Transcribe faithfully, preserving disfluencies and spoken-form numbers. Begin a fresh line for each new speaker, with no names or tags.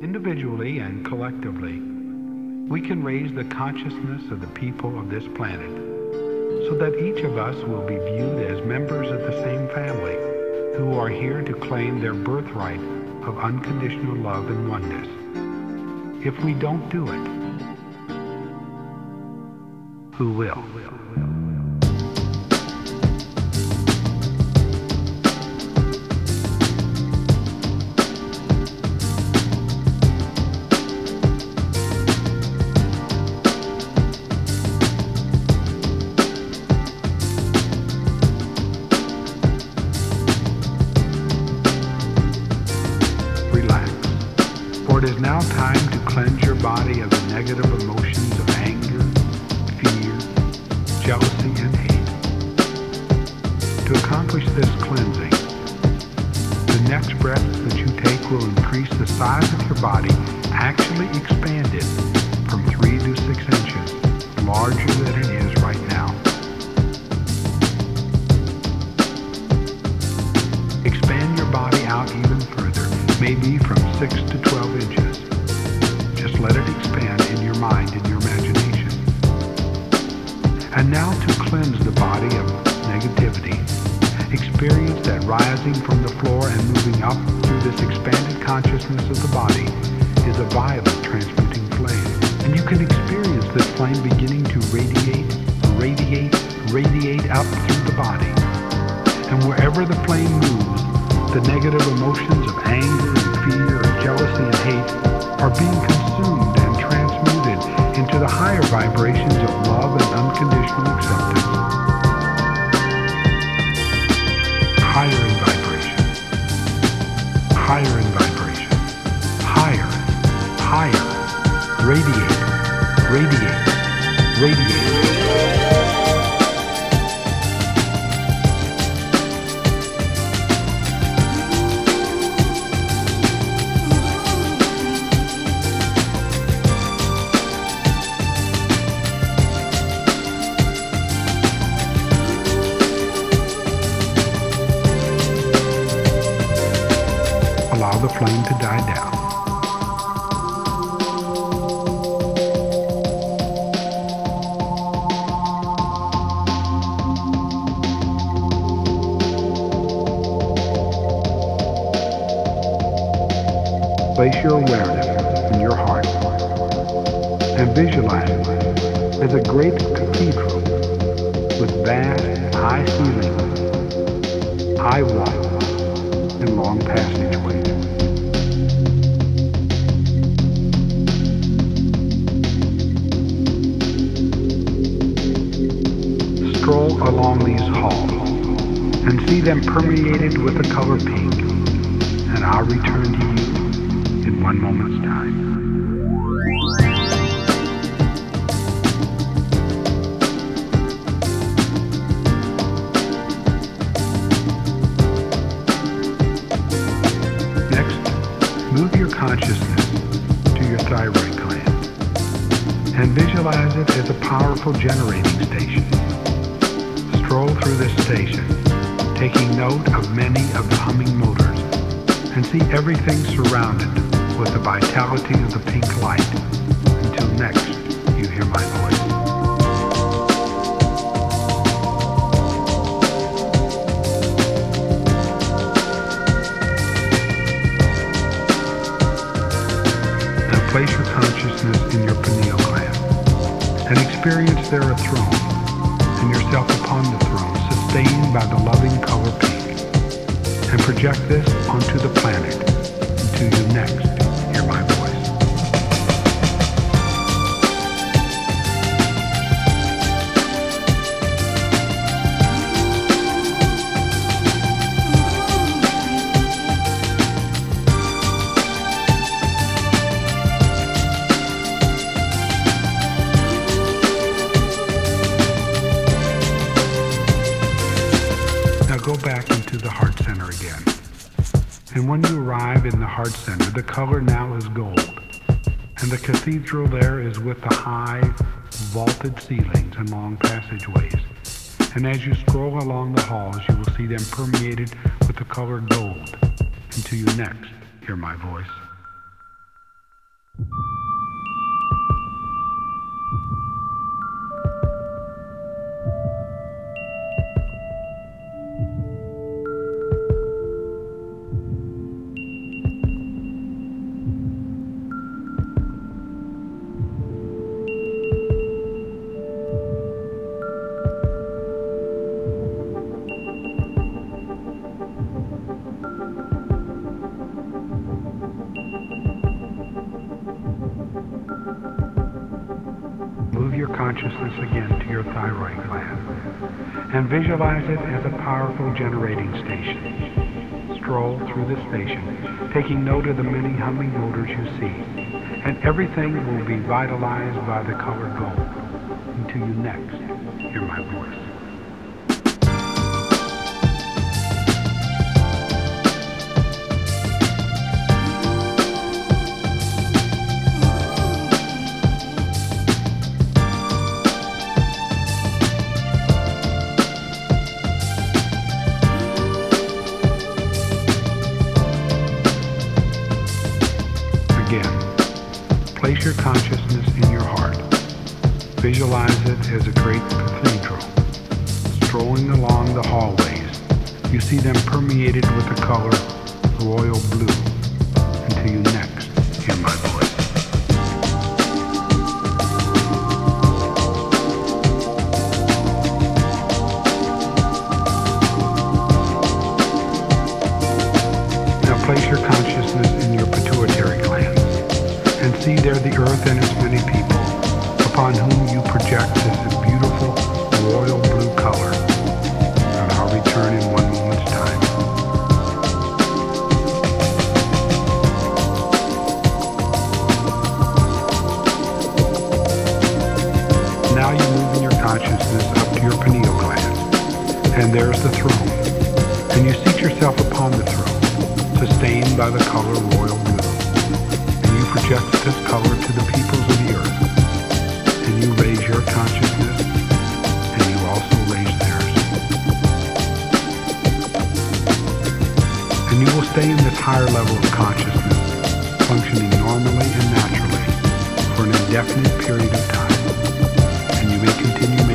Individually and collectively, we can raise the consciousness of the people of this planet so that each of us will be viewed as members of the same family who are here to claim their birthright of unconditional love and oneness. If we don't do it, who will? It is now time to cleanse your body of the negative emotions of anger, fear, jealousy, and hate. To accomplish this cleansing, the next breath that you take will increase the size of your body, actually expand it from three to six inches, larger than it is right now. Expand your body out even further, maybe from six to twelve inches. Just let it expand in your mind and your imagination. And now to cleanse the body of negativity, experience that rising from the floor and moving up through this expanded consciousness of the body is a violet transmuting flame. And you can experience this flame beginning to radiate, radiate, radiate up through the body. And wherever the flame moves, the negative emotions of anger and fear and jealousy and hate are being consumed and transmuted into the higher vibrations of love and unconditional acceptance. Higher in vibration. Higher in vibration. Higher. Higher. Radiate. Radiate. Radiate. Allow the flame to die down. Place your awareness in your heart and visualize it as a great cathedral with vast, high ceilings, high walls, and long passageways. Stroll along these halls and see them permeated with the color pink, and I'll return to you in one moment's time. Move your consciousness to your thyroid gland and visualize it as a powerful generating station. Stroll through this station, taking note of many of the humming motors, and see everything surrounded with the vitality of the pink light until next you hear my voice. Place your consciousness in your pineal gland and experience there a throne and yourself upon the throne, sustained by the loving color pink, and project this onto the planet until you next hear my voice. Go back into the heart center again. And when you arrive in the heart center, the color now is gold. And the cathedral there is with the high, vaulted ceilings and long passageways. And as you scroll along the halls, you will see them permeated with the color gold until you next hear my voice. your consciousness again to your thyroid gland and visualize it as a powerful generating station. Stroll through the station, taking note of the many humming motors you see, and everything will be vitalized by the color gold until you next hear my voice. Place your consciousness in your heart. Visualize it as a great cathedral. Strolling along the hallways, you see them permeated with the color royal blue until you next hear my voice. Now place your consciousness in your pituitary gland and see there the earth and its many people, upon whom you project this beautiful royal blue color. And I'll return in one moment's time. Now you move in your consciousness up to your pineal gland, and there's the throne, and you seat yourself upon the throne, sustained by the color royal blue. Project this color to the peoples of the earth, and you raise your consciousness, and you also raise theirs. And you will stay in this higher level of consciousness, functioning normally and naturally for an indefinite period of time, and you may continue